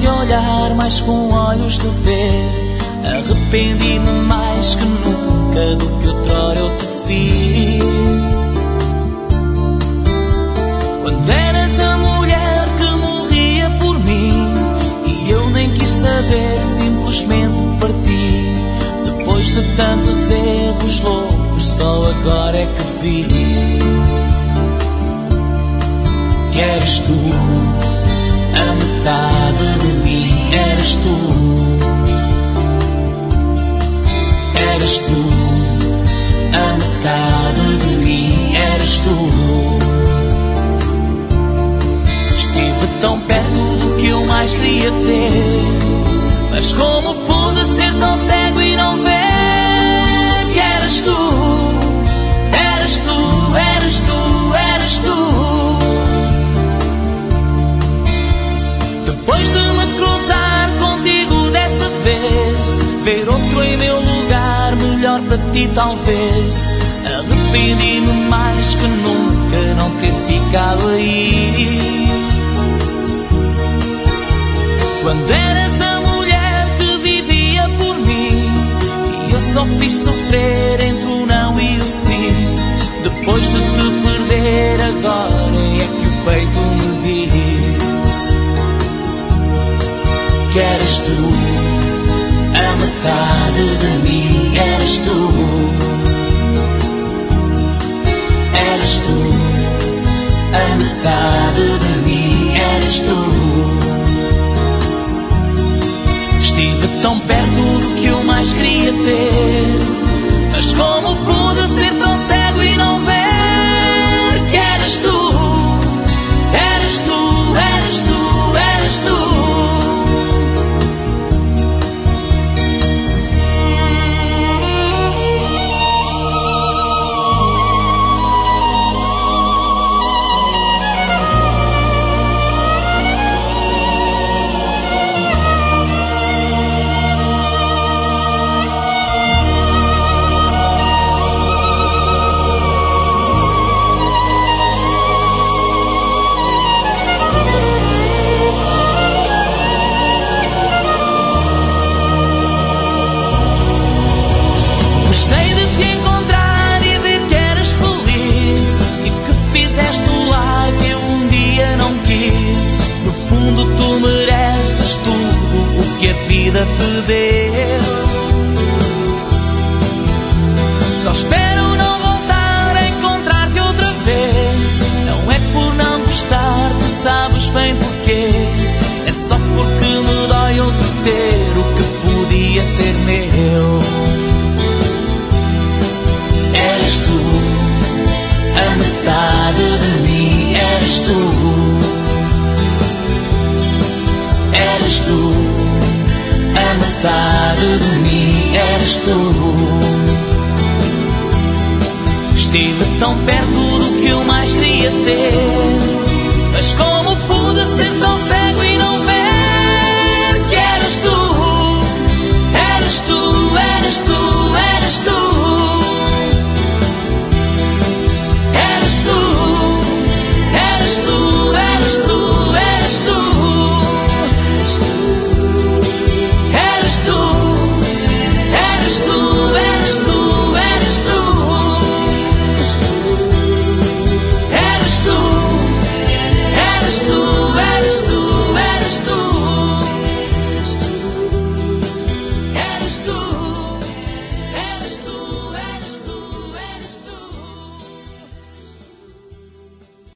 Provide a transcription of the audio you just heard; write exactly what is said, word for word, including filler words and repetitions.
te olhar mais com olhos de ver. Arrependi-me mais que nunca do que outrora eu te fiz. Quando eras a mulher que morria por mim e eu nem quis saber, simplesmente parti. Depois de tantos erros loucos, só agora é que vi que eras tu, a metade de mim. Eras tu, eras tu, a metade de mim. Eras tu. Estive tão perto do que eu mais queria ter, mas como pude ser tão cego e não ver que eras tu, eras tu, eras tu, eras tu. Depois de me cruzar contigo dessa vez, ver outro em meu lugar, melhor para ti talvez. Arrependi-me mais que nunca não ter ficado aí. Quando eras a mulher que vivia por mim e eu só fiz sofrer entre o não e o sim. Depois de te perder agora é que o peito me diz que eras tu, a metade de mim. Eras tu, eras tu, a metade de mim. Eras tu. Estive tão perto do que eu mais queria ter, mas como pude ser tão cego e não ver que eras tu, eras tu, eras tu, eras tu. Gostei de te encontrar e ver que eras feliz e que fizeste o lar que eu um dia não quis. No fundo tu mereces tudo o que a vida te deu. Só espero não voltar a encontrar-te outra vez. Não é por não gostar, tu sabes bem porquê. É só porque me dói outro ter o que podia ser meu. Eras tu, a metade de mim. Eras tu, eras tu, a metade de mim. Eras tu. Estive tão perto do que eu mais queria ter, mas como pude ser tão cego e não ver que eras tu, eras tu, eras tu, eras tu. Eras tu, eras tu, eras tu.